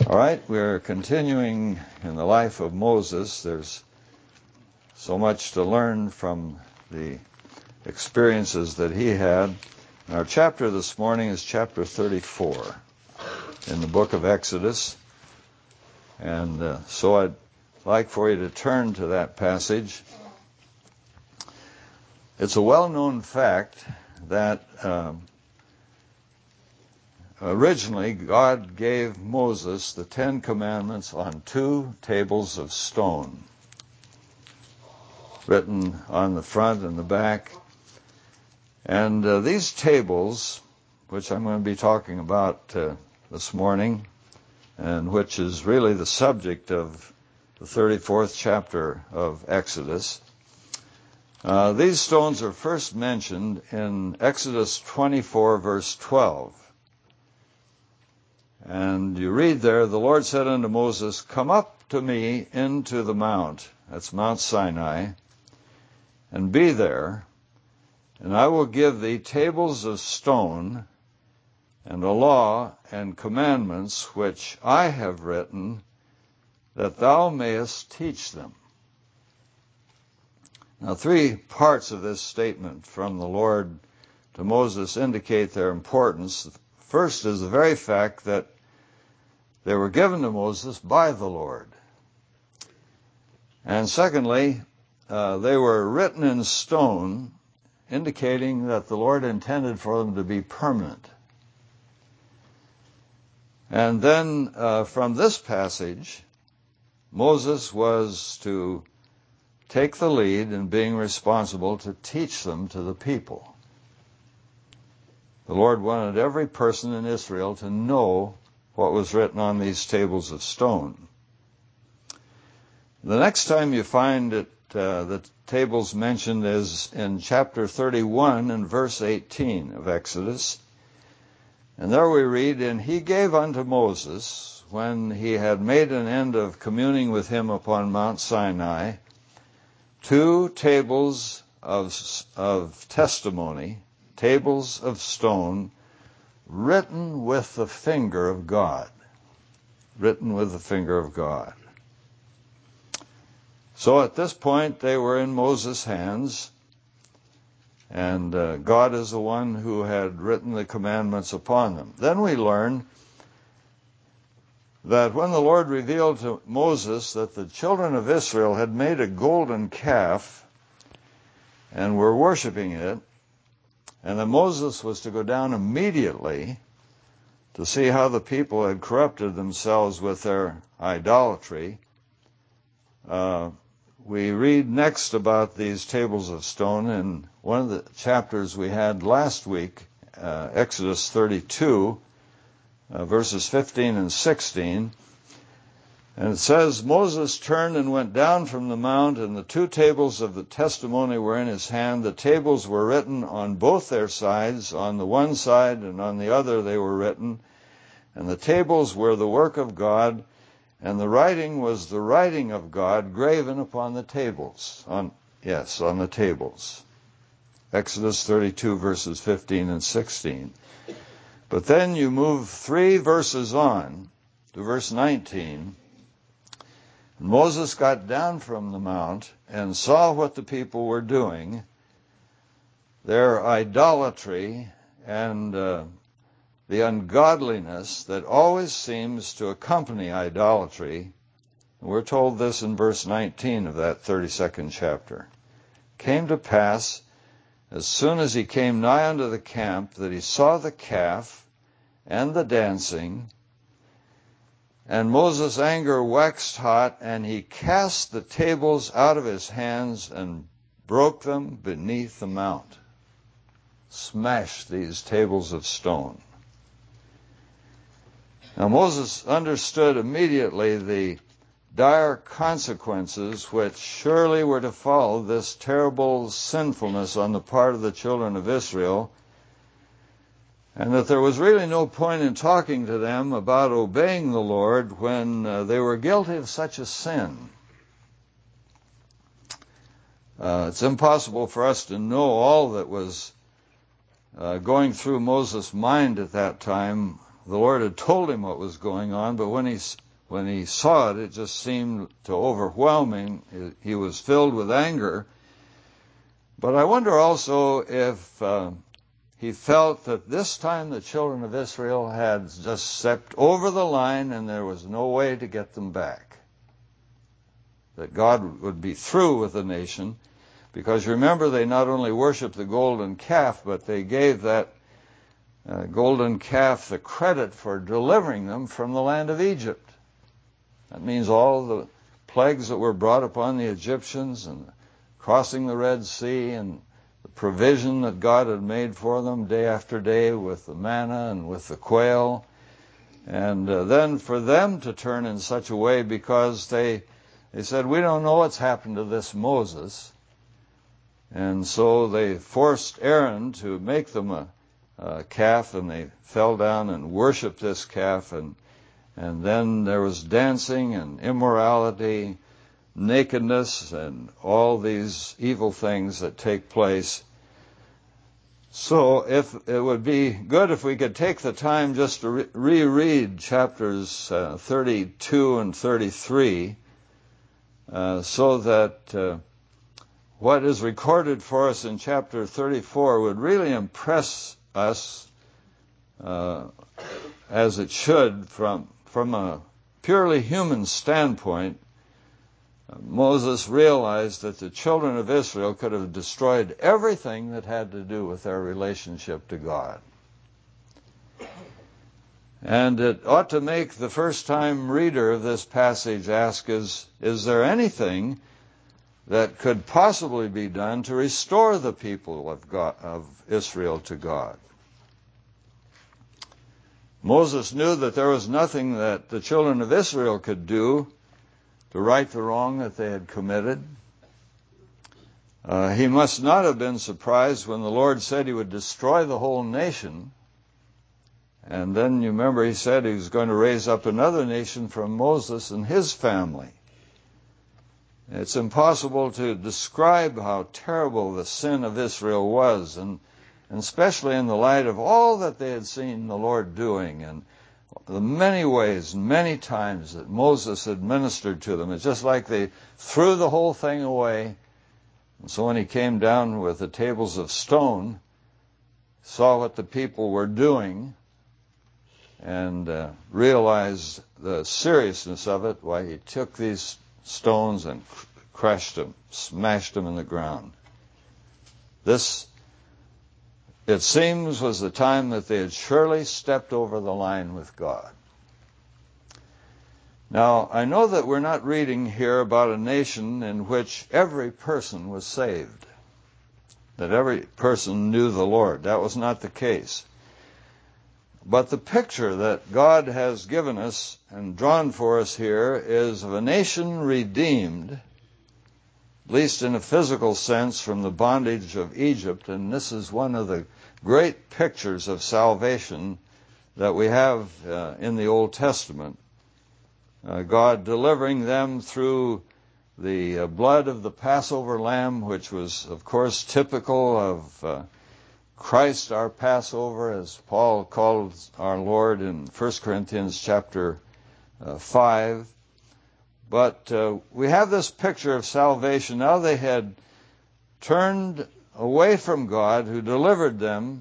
All right, we're continuing in the life of Moses. There's so much to learn from the experiences that he had. Our chapter this morning is chapter 34 in the book of Exodus. And so I'd like for you to turn to that passage. It's a well-known fact that originally God gave Moses the 10 Commandments on 2 tables of stone, written on the front and the back. And these tables, which I'm going to be talking about this morning, and which is really the subject of the 34th chapter of Exodus, these stones are first mentioned in Exodus 24, verse 12. And you read there, the Lord said unto Moses, "Come up to me into the mount," that's Mount Sinai, "and be there, and I will give thee tables of stone, and a law and commandments which I have written, that thou mayest teach them." Now, 3 parts of this statement from the Lord to Moses indicate their importance. First is the very fact that they were given to Moses by the Lord. And secondly, they were written in stone, indicating that the Lord intended for them to be permanent. And then from this passage, Moses was to take the lead in being responsible to teach them to the people. The Lord wanted every person in Israel to know what was written on these tables of stone. The next time you find it, the tables mentioned is in chapter 31 and verse 18 of Exodus. And there we read, "And he gave unto Moses, when he had made an end of communing with him upon Mount Sinai, 2 tables of testimony, tables of stone, written with the finger of God." Written with the finger of God. So at this point, they were in Moses' hands, and God is the one who had written the commandments upon them. Then we learn that when the Lord revealed to Moses that the children of Israel had made a golden calf and were worshiping it, and that Moses was to go down immediately to see how the people had corrupted themselves with their idolatry, we read next about these tables of stone in one of the chapters we had last week, Exodus 32, verses 15 and 16. And it says, "Moses turned and went down from the mount, and the 2 tables of the testimony were in his hand. The tables were written on both their sides, on the one side and on the other they were written. And the tables were the work of God, and the writing was the writing of God graven upon the tables." On the tables. Exodus 32, verses 15 and 16. But then you move 3 verses on to verse 19. "Moses got down from the mount and saw what the people were doing, their idolatry and the ungodliness that always seems to accompany idolatry." We're told this in verse 19 of that 32nd chapter. "Came to pass, as soon as he came nigh unto the camp, that he saw the calf and the dancing, and Moses' anger waxed hot, and he cast the tables out of his hands and broke them beneath the mount." Smashed these tables of stone. Now Moses understood immediately the dire consequences which surely were to follow this terrible sinfulness on the part of the children of Israel, and that there was really no point in talking to them about obeying the Lord when they were guilty of such a sin. It's impossible for us to know all that was going through Moses' mind at that time the Lord had told him what was going on, but when he saw it, it just seemed to overwhelm him. He was filled with anger. But I wonder also if he felt that this time the children of Israel had just stepped over the line and there was no way to get them back. That God would be through with the nation, because remember, they not only worshiped the golden calf, but they gave that golden calf the credit for delivering them from the land of Egypt. That means all the plagues that were brought upon the Egyptians and crossing the Red Sea and the provision that God had made for them day after day with the manna and with the quail. And then for them to turn in such a way, because they said, we don't know what's happened to this Moses. And so they forced Aaron to make them a calf, and they fell down and worshipped this calf. And then there was dancing and immorality, nakedness, and all these evil things that take place. So if it would be good if we could take the time just to reread chapters 32 and 33, so that what is recorded for us in chapter 34 would really impress us as it should from a purely human standpoint. Moses realized that the children of Israel could have destroyed everything that had to do with their relationship to God. And it ought to make the first-time reader of this passage ask, is there anything that could possibly be done to restore the people of Israel to God? Moses knew that there was nothing that the children of Israel could do to right the wrong that they had committed. He must not have been surprised when the Lord said he would destroy the whole nation. And then you remember he said he was going to raise up another nation from Moses and his family. It's impossible to describe how terrible the sin of Israel was, and especially in the light of all that they had seen the Lord doing and the many ways, many times that Moses had ministered to them. It's just like they threw the whole thing away. And so when he came down with the tables of stone, saw what the people were doing, and realized the seriousness of it, why he took these stones and crushed them, smashed them in the ground. This, it seems, was the time that they had surely stepped over the line with God. Now, I know that we're not reading here about a nation in which every person was saved, that every person knew the Lord. That was not the case. But the picture that God has given us and drawn for us here is of a nation redeemed, at least in a physical sense, from the bondage of Egypt. And this is one of the great pictures of salvation that we have in the Old Testament. God delivering them through the blood of the Passover lamb, which was, of course, typical of Christ, our Passover, as Paul calls our Lord in 1 Corinthians chapter 5. But we have this picture of salvation. Now they had turned away from God, who delivered them,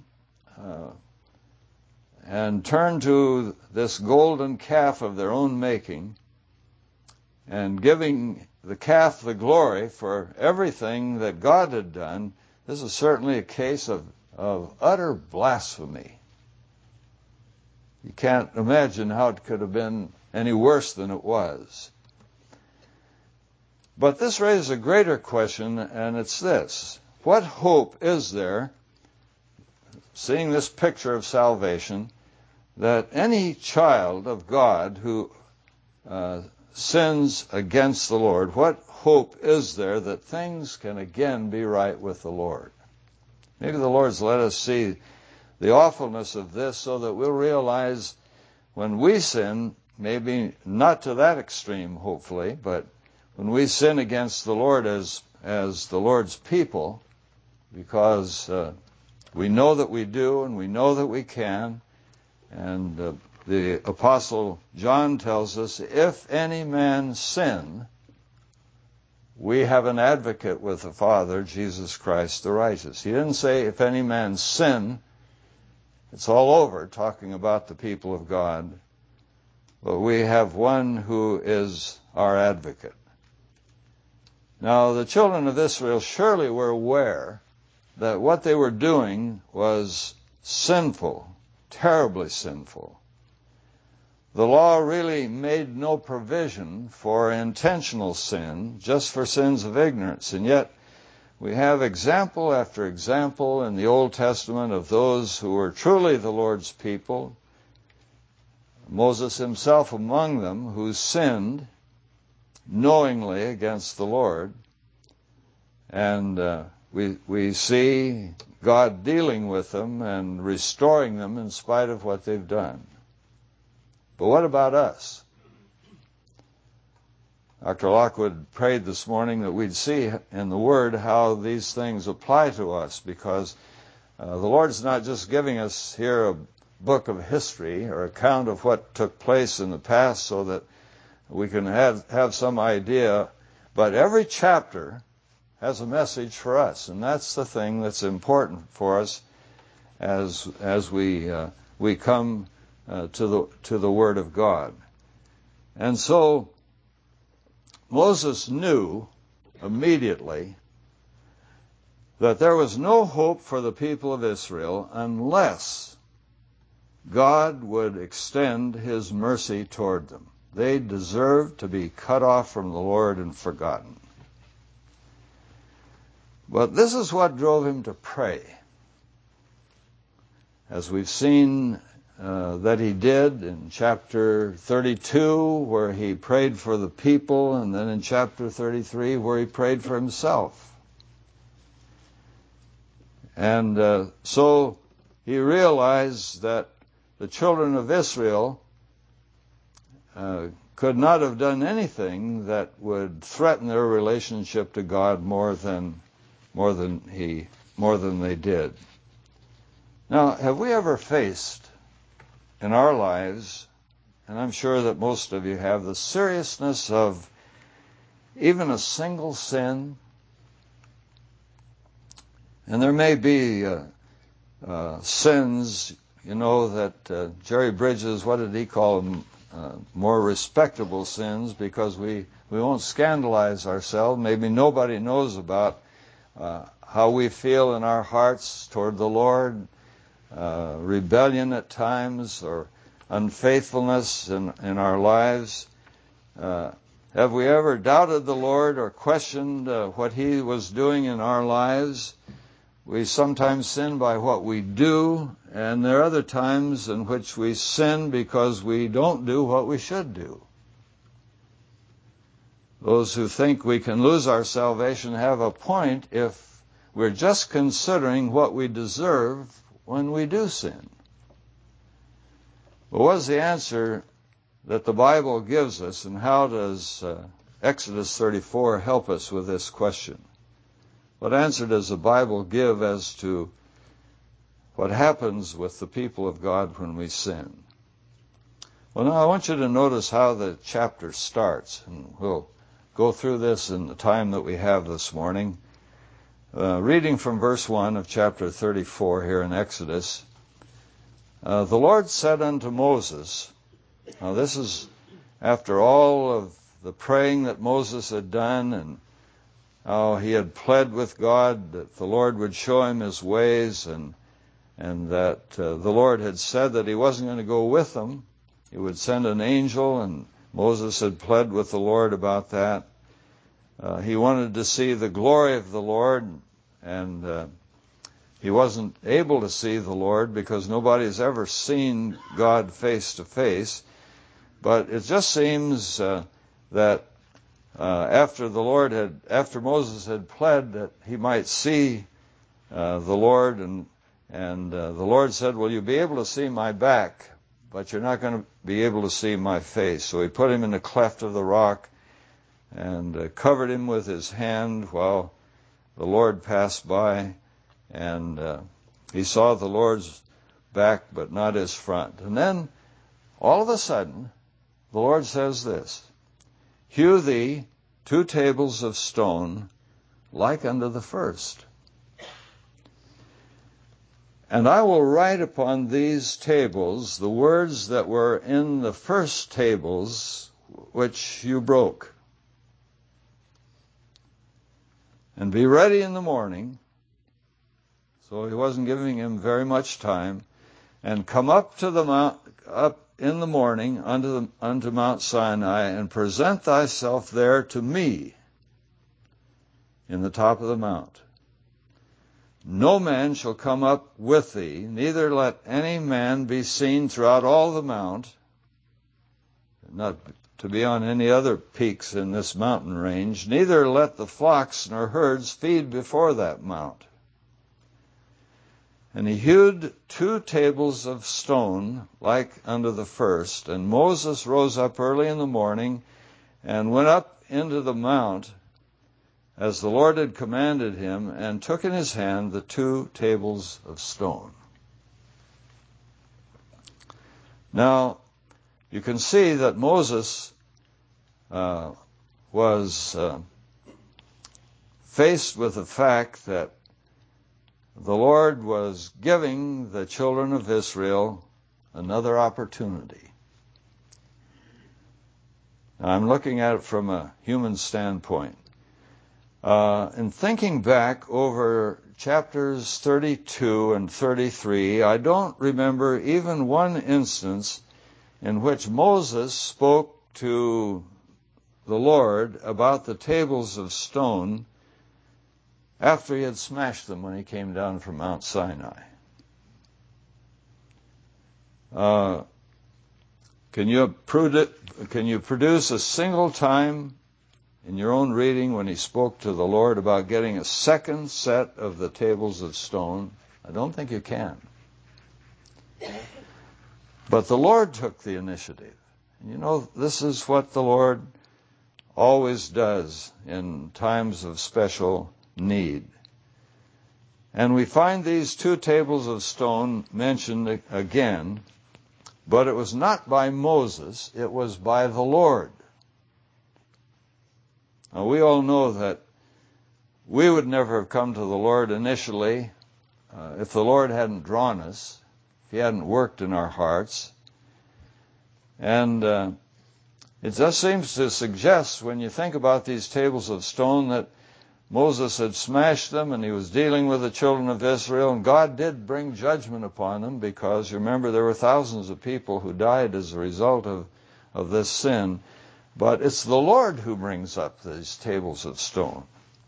and turned to this golden calf of their own making, and giving the calf the glory for everything that God had done. This is certainly a case of utter blasphemy. You can't imagine how it could have been any worse than it was. But this raises a greater question, and it's this: what hope is there, seeing this picture of salvation, that any child of God who sins against the Lord, what hope is there that things can again be right with the Lord? Maybe the Lord's let us see the awfulness of this so that we'll realize when we sin, maybe not to that extreme, hopefully, but when we sin against the Lord as the Lord's people, because we know that we do and we know that we can, and the Apostle John tells us, if any man sin, we have an advocate with the Father, Jesus Christ the righteous. He didn't say if any man sin. It's all over, talking about the people of God. But we have one who is our advocate. Now, the children of Israel surely were aware that what they were doing was sinful, terribly sinful. The law really made no provision for intentional sin, just for sins of ignorance. And yet, we have example after example in the Old Testament of those who were truly the Lord's people, Moses himself among them, who sinned knowingly against the Lord. And we see God dealing with them and restoring them in spite of what they've done. But what about us? Dr. Lockwood prayed this morning that we'd see in the Word how these things apply to us, because the Lord's not just giving us here a book of history or account of what took place in the past so that we can have some idea, but every chapter has a message for us, and that's the thing that's important for us as we come to the Word of God. And so Moses knew immediately that there was no hope for the people of Israel unless God would extend his mercy toward them. They deserved to be cut off from the Lord and forgotten. But this is what drove him to pray. As we've seen that he did in chapter 32, where he prayed for the people, and then in chapter 33, where he prayed for himself. And so he realized that the children of Israel could not have done anything that would threaten their relationship to God more than they did. Now, have we ever faced in our lives, and I'm sure that most of you have, the seriousness of even a single sin? And there may be sins, that Jerry Bridges, what did he call them? More respectable sins, because we won't scandalize ourselves. Maybe nobody knows about how we feel in our hearts toward the Lord, rebellion at times, or unfaithfulness in our lives. Have we ever doubted the Lord or questioned what he was doing in our lives? We sometimes sin by what we do, and there are other times in which we sin because we don't do what we should do. Those who think we can lose our salvation have a point if we're just considering what we deserve when we do sin. But what is the answer that the Bible gives us, and how does Exodus 34 help us with this question? What answer does the Bible give as to what happens with the people of God when we sin? Well, now I want you to notice how the chapter starts, and we'll go through this in the time that we have this morning. Reading from verse 1 of chapter 34 here in Exodus. The Lord said unto Moses, now this is after all of the praying that Moses had done, and how he had pled with God that the Lord would show him his ways, and that the Lord had said that he wasn't going to go with them. He would send an angel, and Moses had pled with the Lord about that. He wanted to see the glory of the Lord, and he wasn't able to see the Lord because nobody's ever seen God face to face. But it just seems that after Moses had pled that he might see the Lord, and the Lord said, well, you'll be able to see my back, but you're not going to be able to see my face. So he put him in the cleft of the rock and covered him with his hand while the Lord passed by, and he saw the Lord's back but not his front. And then all of a sudden, the Lord says this, hew thee 2 tables of stone like unto the first. And I will write upon these tables the words that were in the first tables which you broke. And be ready in the morning. So he wasn't giving him very much time. And come up to the mount, up in the morning unto Mount Sinai, and present thyself there to me in the top of the mount. No man shall come up with thee, neither let any man be seen throughout all the mount, not to be on any other peaks in this mountain range, neither let the flocks nor herds feed before that mount. And he hewed 2 tables of stone like unto the first, and Moses rose up early in the morning, and went up into the mount, as the Lord had commanded him, and took in his hand the 2 tables of stone. Now, you can see that Moses was faced with the fact that the Lord was giving the children of Israel another opportunity. Now, I'm looking at it from a human standpoint. In thinking back over chapters 32 and 33, I don't remember even one instance in which Moses spoke to the Lord about the tables of stone after he had smashed them when he came down from Mount Sinai. Can you produce a single time in your own reading when he spoke to the Lord about getting a second set of the tables of stone? I don't think you can. But the Lord took the initiative. And you know, this is what the Lord always does in times of special need. And we find these 2 tables of stone mentioned again, but it was not by Moses, it was by the Lord. Now, we all know that we would never have come to the Lord initially if the Lord hadn't drawn us, if he hadn't worked in our hearts. And it just seems to suggest, when you think about these tables of stone, that Moses had smashed them and he was dealing with the children of Israel, and God did bring judgment upon them, because you remember there were thousands of people who died as a result of this sin. But it's the Lord who brings up these tables of stone.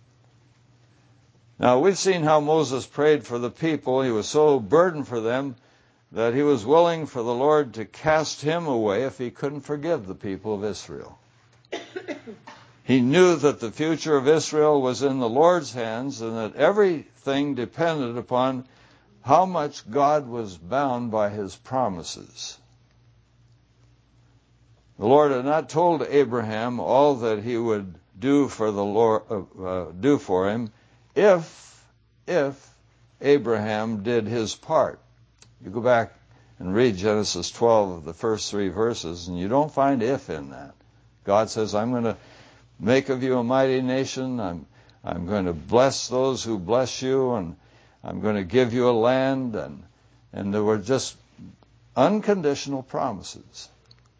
Now, we've seen how Moses prayed for the people. He was so burdened for them that he was willing for the Lord to cast him away if he couldn't forgive the people of Israel. He knew that the future of Israel was in the Lord's hands, and that everything depended upon how much God was bound by his promises. The Lord had not told Abraham all that he would do for the Lord, do for him, if Abraham did his part. You go back and read Genesis 12, the first 3 verses, and you don't find if in that. God says, I'm going to make of you a mighty nation. I'm going to bless those who bless you, and I'm going to give you a land, and there were just unconditional promises.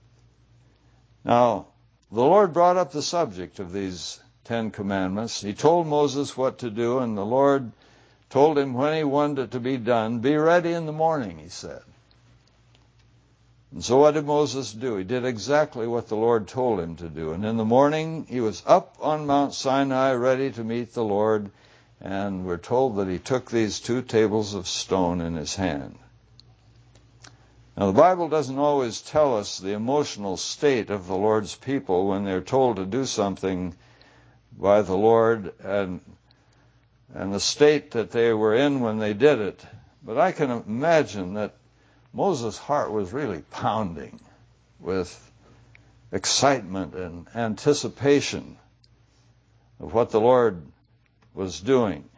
Now, the Lord brought up the subject of these 10 commandments. He told Moses what to do, and the Lord told him when he wanted it to be done. Be ready in the morning, he said. And so what did Moses do? He did exactly what the Lord told him to do. And in the morning, he was up on Mount Sinai ready to meet the Lord, and we're told that he took these 2 tables of stone in his hand. Now, the Bible doesn't always tell us the emotional state of the Lord's people when they're told to do something by the Lord, and the state that they were in when they did it. But I can imagine that Moses' heart was really pounding with excitement and anticipation of what the Lord was doing.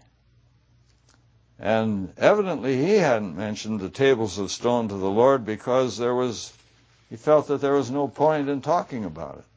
And evidently he hadn't mentioned the tables of stone to the Lord because there was He felt that there was no point in talking about it.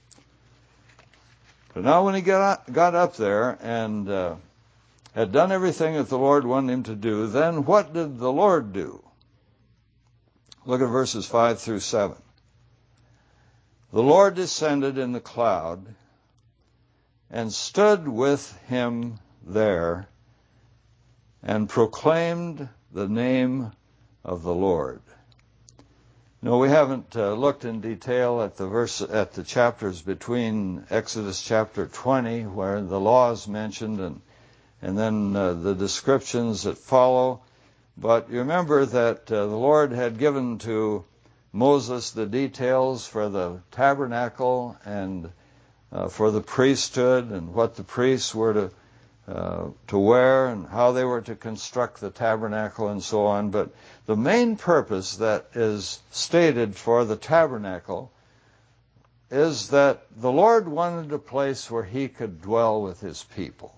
But now when he got up there and had done everything that the Lord wanted him to do, then what did the Lord do? Look at verses 5 through 7. The Lord descended in the cloud and stood with him there and proclaimed the name of the Lord. No, we haven't looked in detail at the chapters between Exodus chapter 20, where the law is mentioned, and then the descriptions that follow. But you remember that the Lord had given to Moses the details for the tabernacle and for the priesthood and what the priests were to wear and how they were to construct the tabernacle and so on. But the main purpose that is stated for the tabernacle is that the Lord wanted a place where he could dwell with his people.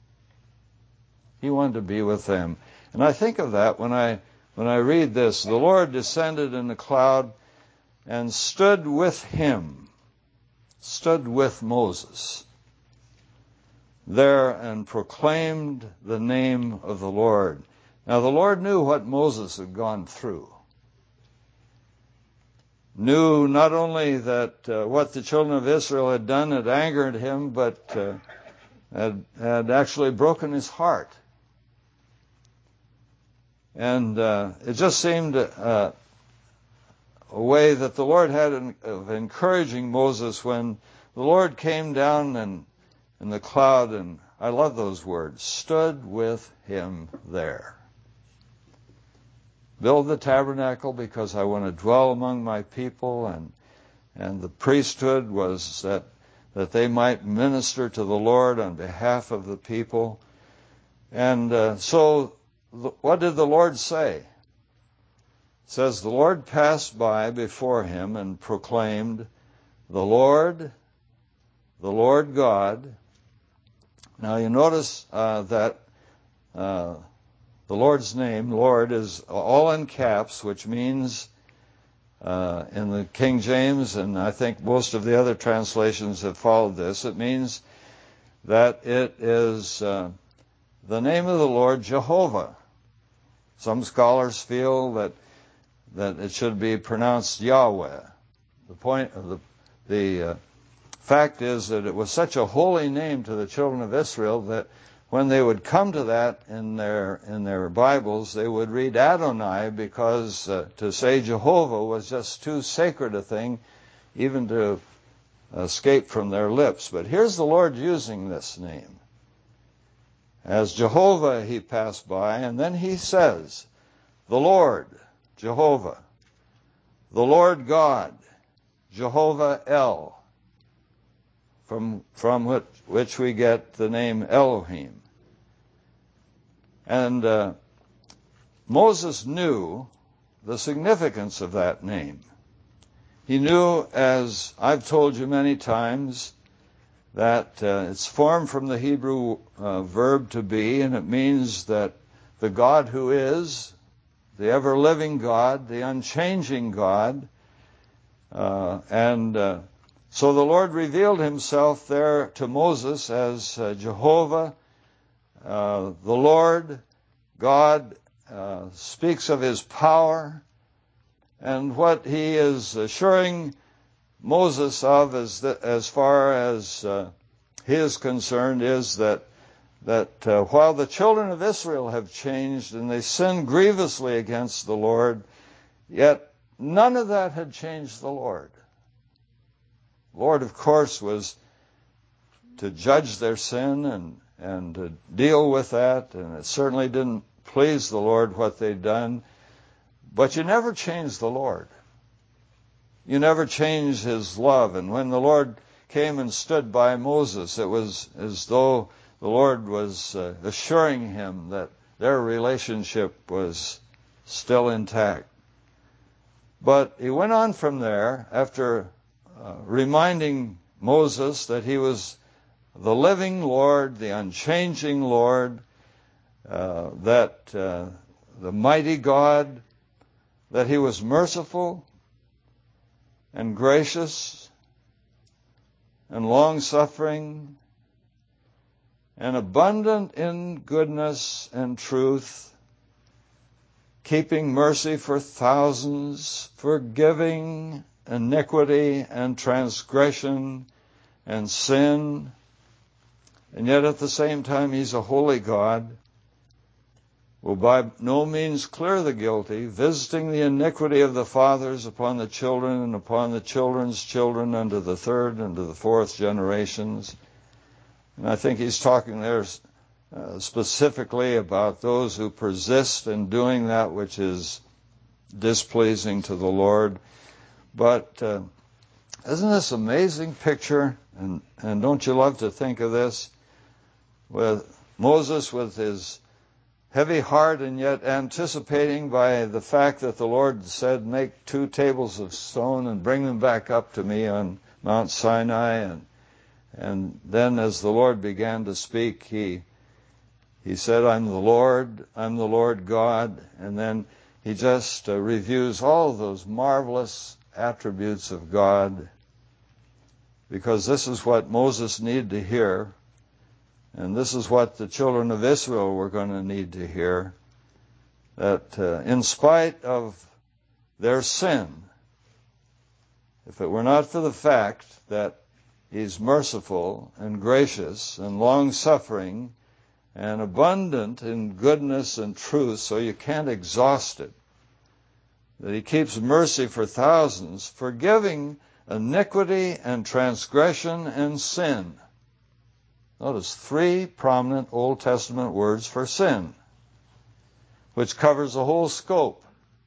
He wanted to be with them. And I think of that when I read this. The Lord descended in the cloud and stood with him, stood with Moses there and proclaimed the name of the Lord. Now the Lord knew what Moses had gone through. Knew not only that what the children of Israel had done had angered him, but had actually broken his heart. And it just seemed a way that the Lord had of encouraging Moses when the Lord came down in the cloud, and I love those words, stood with him there. Build the tabernacle because I want to dwell among my people, and the priesthood was that they might minister to the Lord on behalf of the people. And so what did the Lord say? It says, the Lord passed by before him and proclaimed, the Lord God. Now you notice that the Lord's name, Lord, is all in caps, which means in the King James, and I think most of the other translations have followed this, it means that it is the name of the Lord, Jehovah. Some scholars feel that it should be pronounced Yahweh. The fact is that it was such a holy name to the children of Israel that when they would come to that in their Bibles, they would read Adonai, because to say Jehovah was just too sacred a thing even to escape from their lips. But here's the Lord using this name. As Jehovah he passed by, and then he says, the Lord, Jehovah, the Lord God, Jehovah El, from which we get the name Elohim. And Moses knew the significance of that name. He knew, as I've told you many times, that it's formed from the Hebrew verb to be, and it means that the God who is, the ever-living God, the unchanging God, so the Lord revealed himself there to Moses as Jehovah. The Lord God speaks of his power, and what he is assuring Moses of as far as he is concerned is that while the children of Israel have changed and they sinned grievously against the Lord, yet none of that had changed the Lord. The Lord, of course, was to judge their sin and to deal with that, and it certainly didn't please the Lord what they'd done. But you never change the Lord. You never change his love. And when the Lord came and stood by Moses, it was as though the Lord was assuring him that their relationship was still intact. But he went on from there after reminding Moses that he was the living Lord, the unchanging Lord, that the mighty God, that he was merciful, and gracious and long-suffering and abundant in goodness and truth, keeping mercy for thousands, forgiving iniquity and transgression and sin. And yet at the same time, he's a holy God, will by no means clear the guilty, visiting the iniquity of the fathers upon the children and upon the children's children unto the third and to the fourth generations. And I think he's talking there specifically about those who persist in doing that which is displeasing to the Lord. But isn't this an amazing picture? And don't you love to think of this? With Moses with his heavy heart and yet anticipating by the fact that the Lord said, make 2 tables of stone and bring them back up to me on Mount Sinai. And then as the Lord began to speak, he said, I'm the Lord God. And then he just reviews all those marvelous attributes of God, because this is what Moses needed to hear, and this is what the children of Israel were going to need to hear, that in spite of their sin, if it were not for the fact that he's merciful and gracious and long-suffering and abundant in goodness and truth, so you can't exhaust it, that he keeps mercy for thousands, forgiving iniquity and transgression and sin. Notice 3 prominent Old Testament words for sin, which covers the whole scope.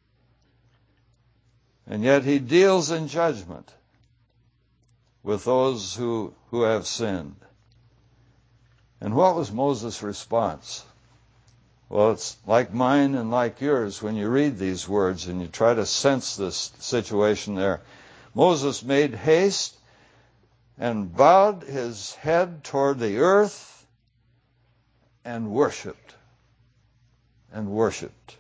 And yet he deals in judgment with those who have sinned. And what was Moses' response? Well, it's like mine and like yours when you read these words and you try to sense this situation there. Moses made haste and bowed his head toward the earth and worshipped. And worshipped.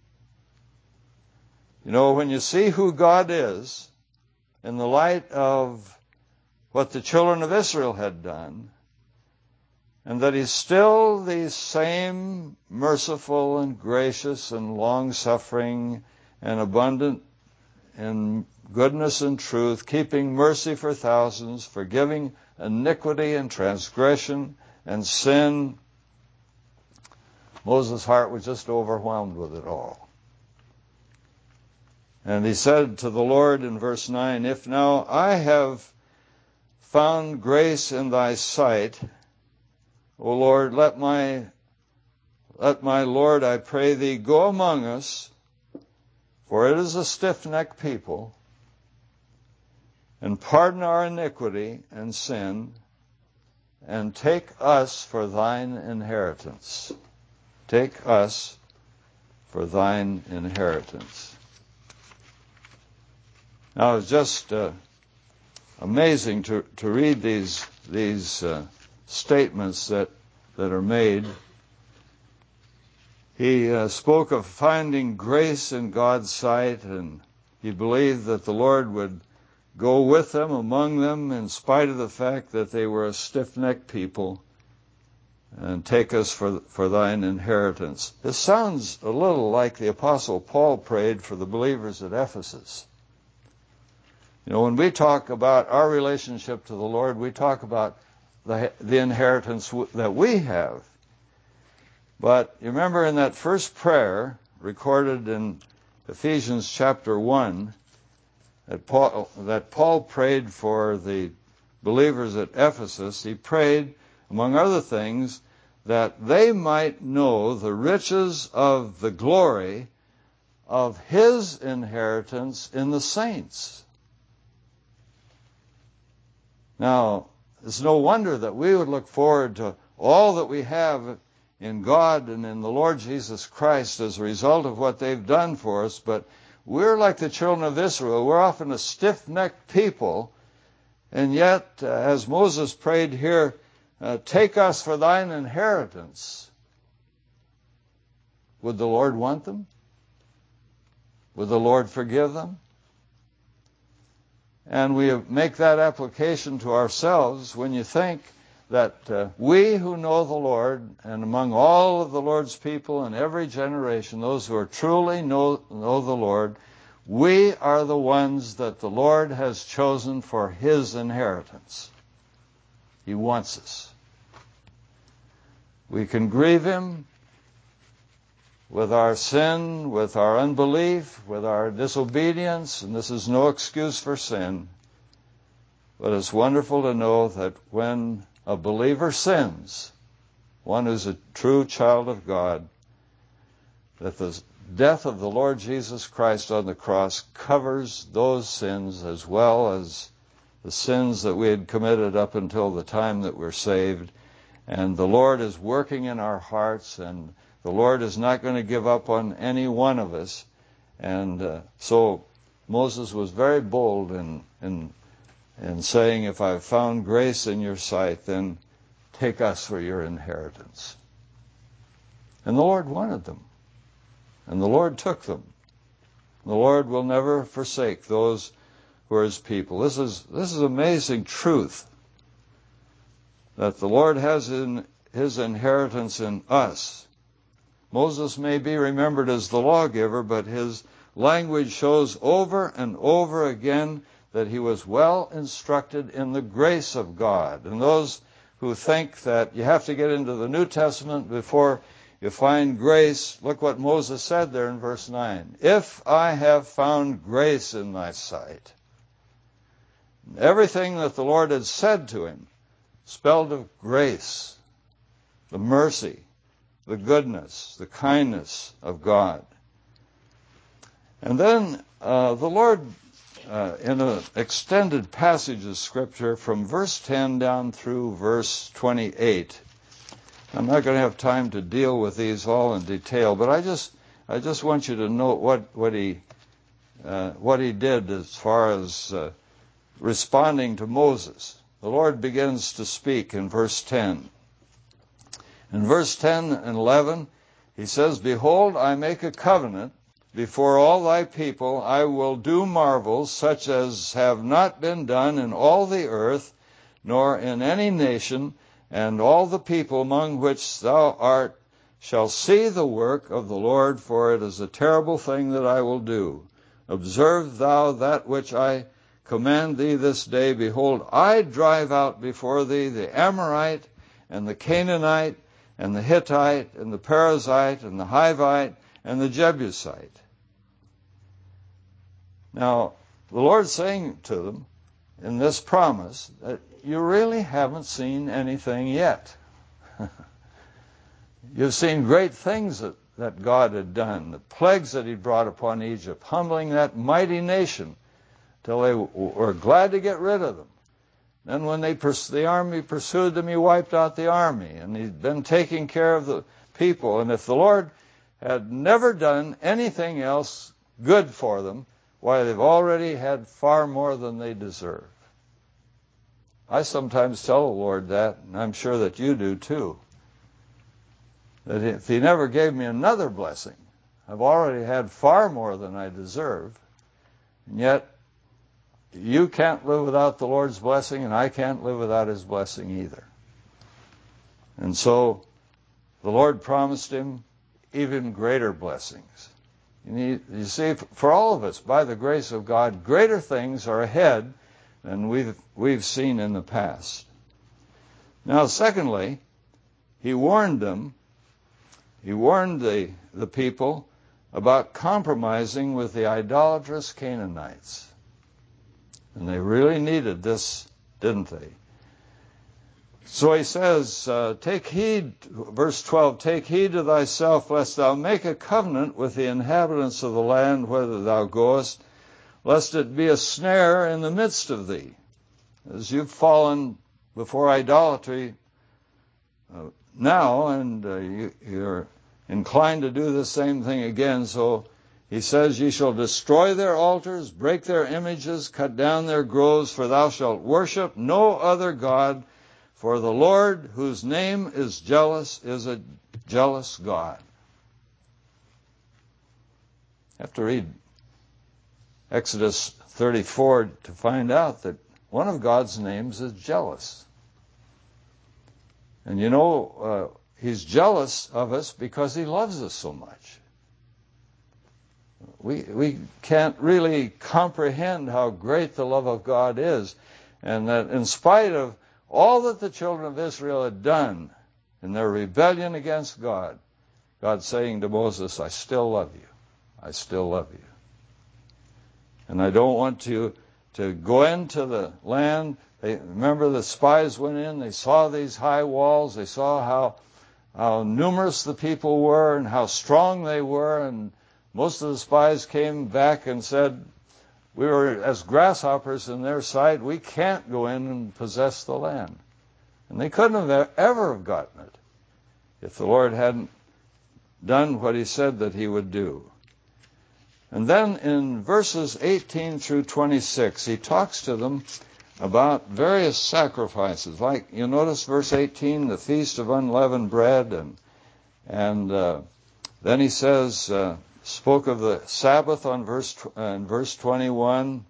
You know, when you see who God is in the light of what the children of Israel had done, and that he's still the same merciful and gracious and long-suffering and abundant in goodness and truth, keeping mercy for thousands, forgiving iniquity and transgression and sin, Moses' heart was just overwhelmed with it all. And he said to the Lord in verse 9, if now I have found grace in thy sight, O Lord, let my Lord, I pray thee, go among us, for it is a stiff-necked people, and pardon our iniquity and sin, and take us for thine inheritance. Take us for thine inheritance. Now, it's just amazing to read these statements that are made. He spoke of finding grace in God's sight, and he believed that the Lord would go with them, among them, in spite of the fact that they were a stiff-necked people, and take us for thine inheritance. This sounds a little like the Apostle Paul prayed for the believers at Ephesus. You know, when we talk about our relationship to the Lord, we talk about the inheritance that we have. But you remember in that first prayer recorded in Ephesians chapter 1 that Paul prayed for the believers at Ephesus. He prayed, among other things, that they might know the riches of the glory of his inheritance in the saints. Now, it's no wonder that we would look forward to all that we have in God and in the Lord Jesus Christ as a result of what they've done for us, but we're like the children of Israel. We're often a stiff-necked people, and yet, as Moses prayed here, take us for thine inheritance. Would the Lord want them? Would the Lord forgive them? And we make that application to ourselves when you think that we who know the Lord, and among all of the Lord's people in every generation, those who are truly know the Lord, we are the ones that the Lord has chosen for His inheritance. He wants us. We can grieve Him with our sin, with our unbelief, with our disobedience, and this is no excuse for sin. But it's wonderful to know that when a believer sins, one who's a true child of God, that the death of the Lord Jesus Christ on the cross covers those sins as well as the sins that we had committed up until the time that we're saved. And the Lord is working in our hearts, and the Lord is not going to give up on any one of us. And so Moses was very bold in saying, if I've found grace in your sight, then take us for your inheritance. And the Lord wanted them. And the Lord took them. The Lord will never forsake those who are His people. This is amazing truth, that the Lord has in His inheritance in us. Moses may be remembered as the lawgiver, but his language shows over and over again that he was well instructed in the grace of God. And those who think that you have to get into the New Testament before you find grace, look what Moses said there in verse 9. If I have found grace in thy sight. Everything that the Lord had said to him spelled of grace, the mercy, the goodness, the kindness of God. And then the Lord, in an extended passage of Scripture from verse 10 down through verse 28, I'm not going to have time to deal with these all in detail, but I just want you to note what he did as far as responding to Moses. The Lord begins to speak in verse 10. In verse 10 and 11, He says, Behold, I make a covenant before all thy people. I will do marvels such as have not been done in all the earth, nor in any nation, and all the people among which thou art shall see the work of the Lord, for it is a terrible thing that I will do. Observe thou that which I command thee this day. Behold, I drive out before thee the Amorite, and the Canaanite, and the Hittite, and the Perizzite, and the Hivite, and the Jebusite. Now, the Lord's saying to them in this promise that you really haven't seen anything yet. You've seen great things that God had done, the plagues that He brought upon Egypt, humbling that mighty nation till they were glad to get rid of them. Then when the army pursued them, He wiped out the army, and He'd been taking care of the people. And if the Lord had never done anything else good for them, why, they've already had far more than they deserve. I sometimes tell the Lord that, and I'm sure that you do too, that if He never gave me another blessing, I've already had far more than I deserve. And yet, you can't live without the Lord's blessing, and I can't live without His blessing either. And so, the Lord promised him even greater blessings. You see, for all of us, by the grace of God, greater things are ahead than we've seen in the past. Now, secondly, He warned them. He warned the people about compromising with the idolatrous Canaanites. And they really needed this, didn't they? So He says, take heed, verse 12, take heed to thyself, lest thou make a covenant with the inhabitants of the land whither thou goest, lest it be a snare in the midst of thee. As you've fallen before idolatry now, and you're inclined to do the same thing again, so He says, Ye shall destroy their altars, break their images, cut down their groves, for thou shalt worship no other God, for the Lord, whose name is jealous, is a jealous God. You have to read Exodus 34 to find out that one of God's names is jealous. And He's jealous of us because He loves us so much. We can't really comprehend how great the love of God is, and that in spite of all that the children of Israel had done in their rebellion against God, God's saying to Moses, I still love you. I still love you. And I don't want you to go into the land. Remember, the spies went in, they saw these high walls, they saw how numerous the people were and how strong they were, and most of the spies came back and said, we were as grasshoppers in their sight, we can't go in and possess the land. And they couldn't have ever have gotten it if the Lord hadn't done what He said that He would do. And then in verses 18 through 26, He talks to them about various sacrifices. Like, you notice verse 18, the Feast of Unleavened Bread, and then He says, spoke of the Sabbath in verse 21.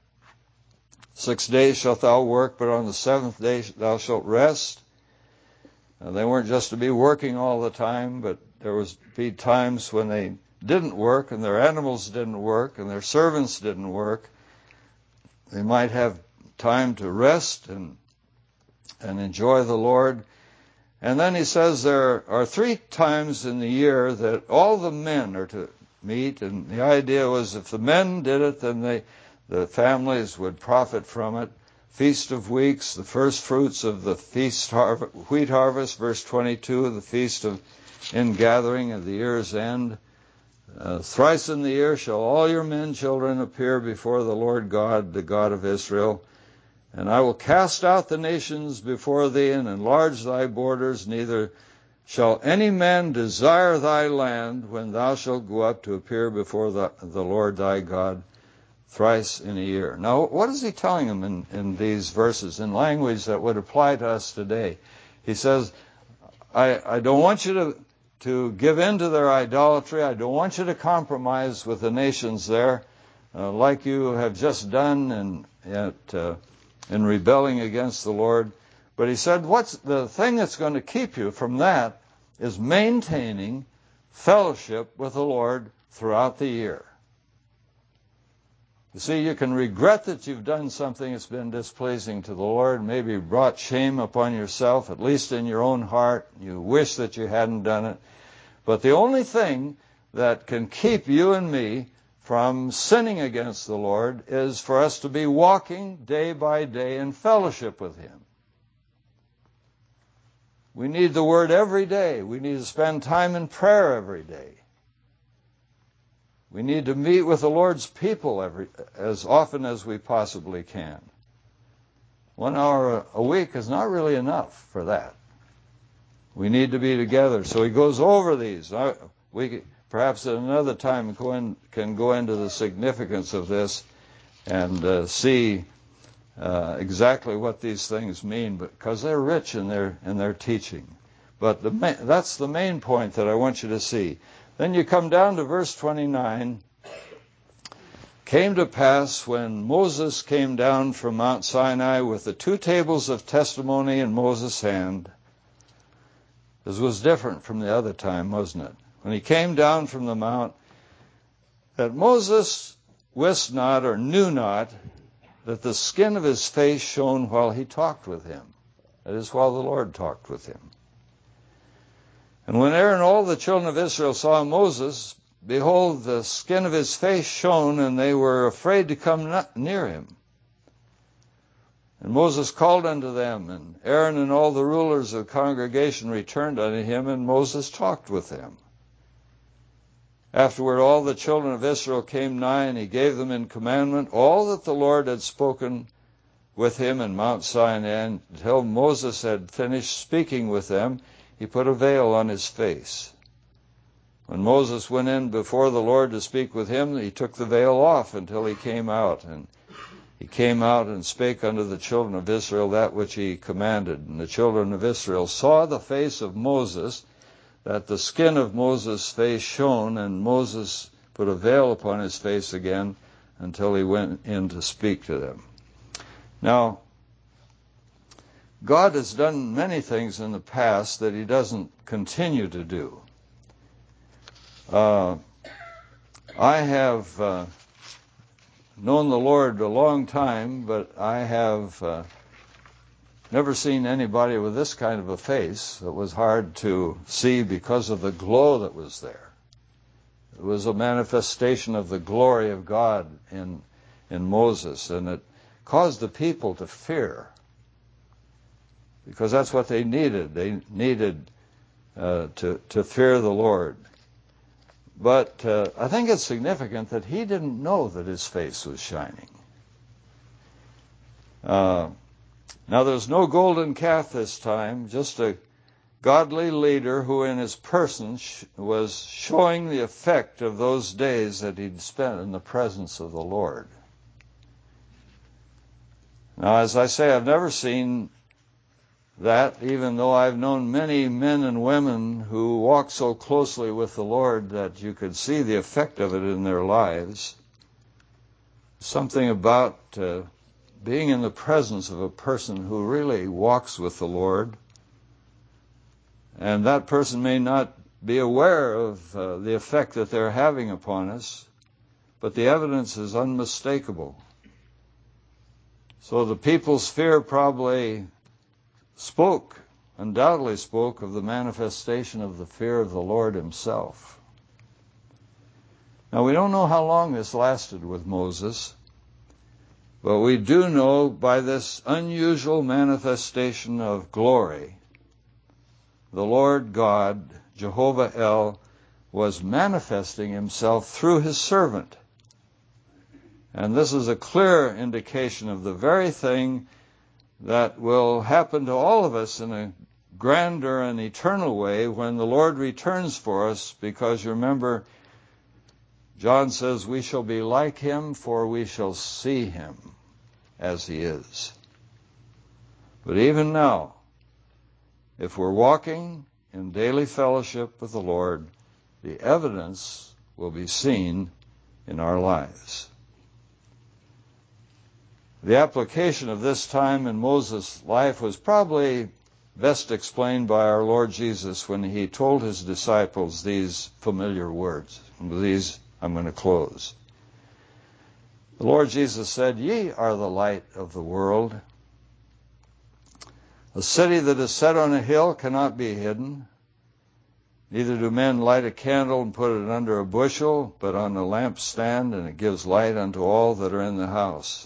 6 days shalt thou work, but on the seventh day thou shalt rest. They weren't just to be working all the time, but there was be times when they didn't work, and their animals didn't work, and their servants didn't work. They might have time to rest and enjoy the Lord. And then He says there are 3 times in the year that all the men are to meet, and the idea was if the men did it, then the families would profit from it. Feast of Weeks, the first fruits of the wheat harvest, verse 22, the Feast of Ingathering at the year's end. Thrice in the year shall all your men children appear before the Lord God, the God of Israel. And I will cast out the nations before thee and enlarge thy borders, neither shall any man desire thy land when thou shalt go up to appear before the Lord thy God thrice in a year. Now, what is He telling them in these verses in language that would apply to us today? He says, I don't want you to give in to their idolatry. I don't want you to compromise with the nations there like you have just done in rebelling against the Lord. But He said, what's the thing that's going to keep you from that is maintaining fellowship with the Lord throughout the year. You see, you can regret that you've done something that's been displeasing to the Lord, maybe brought shame upon yourself, at least in your own heart. You wish that you hadn't done it. But the only thing that can keep you and me from sinning against the Lord is for us to be walking day by day in fellowship with Him. We need the Word every day. We need to spend time in prayer every day. We need to meet with the Lord's people as often as we possibly can. 1 hour a week is not really enough for that. We need to be together. So He goes over these. We perhaps at another time can go into the significance of this and see exactly what these things mean, because they're rich in their teaching. But that's the main point that I want you to see. Then you come down to verse 29. Came to pass when Moses came down from Mount Sinai with the 2 tables of testimony in Moses' hand. This was different from the other time, wasn't it? When he came down from the mount, that Moses wist not or knew not that the skin of his face shone while he talked with him. That is, while the Lord talked with him. And when Aaron and all the children of Israel saw Moses, behold, the skin of his face shone, and they were afraid to come near him. And Moses called unto them, and Aaron and all the rulers of the congregation returned unto him, and Moses talked with them. Afterward all the children of Israel came nigh, and he gave them in commandment all that the Lord had spoken with him in Mount Sinai. And until Moses had finished speaking with them, he put a veil on his face. When Moses went in before the Lord to speak with him, he took the veil off until he came out. And he came out and spake unto the children of Israel that which he commanded. And the children of Israel saw the face of Moses, that the skin of Moses' face shone, and Moses put a veil upon his face again until he went in to speak to them. Now, God has done many things in the past that he doesn't continue to do. I have known the Lord a long time, but I have never seen anybody with this kind of a face. It was hard to see because of the glow that was there. It was a manifestation of the glory of God in Moses, and it caused the people to fear, because that's what they needed. They needed to fear the Lord. But I think it's significant that he didn't know that his face was shining. Now, there's no golden calf this time, just a godly leader who in his person was showing the effect of those days that he'd spent in the presence of the Lord. Now, as I say, I've never seen that, even though I've known many men and women who walk so closely with the Lord that you could see the effect of it in their lives. Something about being in the presence of a person who really walks with the Lord, and that person may not be aware of the effect that they're having upon us, but the evidence is unmistakable. So the people's fear probably undoubtedly spoke of the manifestation of the fear of the Lord himself. Now, we don't know how long this lasted with Moses, but we do know by this unusual manifestation of glory, the Lord God, Jehovah El, was manifesting himself through his servant. And this is a clear indication of the very thing that will happen to all of us in a grander and eternal way when the Lord returns for us, because you remember, John says, we shall be like him, for we shall see him as he is. But even now, if we're walking in daily fellowship with the Lord, the evidence will be seen in our lives. The application of this time in Moses' life was probably best explained by our Lord Jesus when he told his disciples these familiar words. And with these, I'm going to close. The Lord Jesus said, "Ye are the light of the world. A city that is set on a hill cannot be hidden. Neither do men light a candle and put it under a bushel, but on a lampstand, and it gives light unto all that are in the house."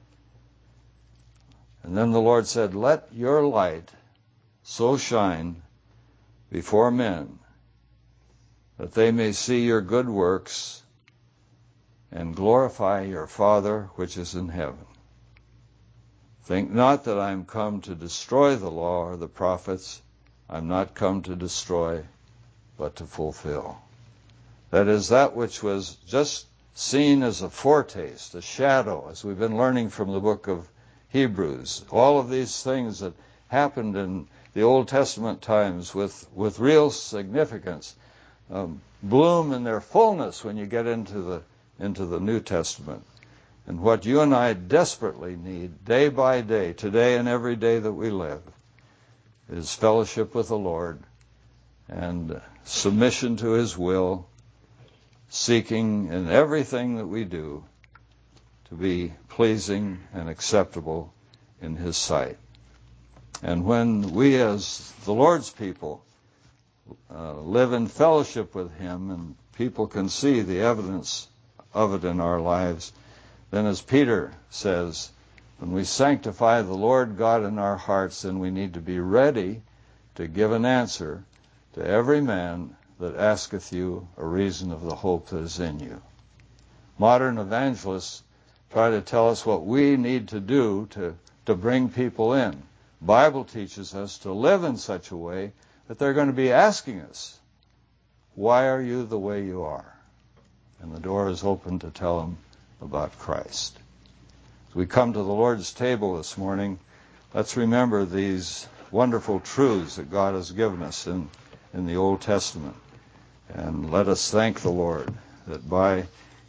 And then the Lord said, "Let your light so shine before men that they may see your good works and glorify your Father which is in heaven. Think not that I am come to destroy the law or the prophets. I am not come to destroy, but to fulfill." That is, that which was just seen as a foretaste, a shadow, as we've been learning from the book of Hebrews. All of these things that happened in the Old Testament times with real significance bloom in their fullness when you get into the New Testament. And what you and I desperately need day by day, today and every day that we live, is fellowship with the Lord and submission to his will, seeking in everything that we do to be pleasing and acceptable in his sight. And when we as the Lord's people live in fellowship with him, and people can see the evidence of it in our lives, then as Peter says, when we sanctify the Lord God in our hearts, then we need to be ready to give an answer to every man that asketh you a reason of the hope that is in you. Modern evangelists try to tell us what we need to do to bring people in. The Bible teaches us to live in such a way that they're going to be asking us, "Why are you the way you are?" And the door is open to tell them about Christ. As we come to the Lord's table this morning, let's remember these wonderful truths that God has given us in the Old Testament. And let us thank the Lord that by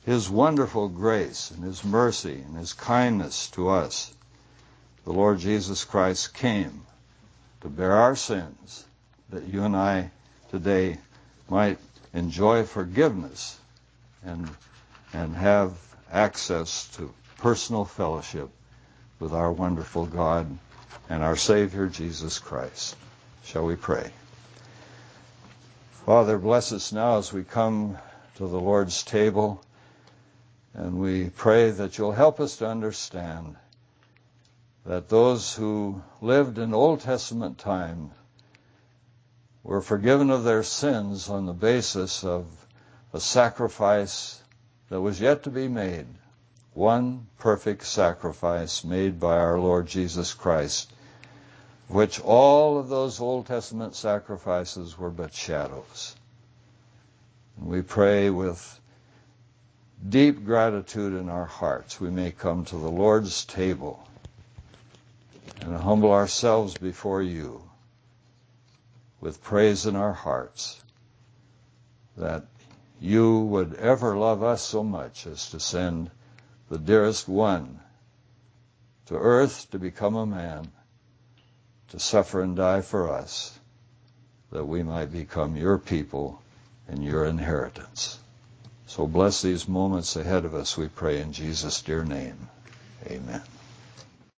His wonderful grace and His mercy and His kindness to us, the Lord Jesus Christ came to bear our sins, that you and I today might enjoy forgiveness and have access to personal fellowship with our wonderful God and our Savior Jesus Christ. Shall we pray? Father, bless us now as we come to the Lord's table, and we pray that you'll help us to understand that those who lived in Old Testament time were forgiven of their sins on the basis of a sacrifice that was yet to be made, one perfect sacrifice made by our Lord Jesus Christ, which all of those Old Testament sacrifices were but shadows. And we pray with deep gratitude in our hearts we may come to the Lord's table and humble ourselves before you with praise in our hearts, that you would ever love us so much as to send the dearest one to earth to become a man, to suffer and die for us, that we might become your people and your inheritance. So bless these moments ahead of us, we pray in Jesus' dear name. Amen.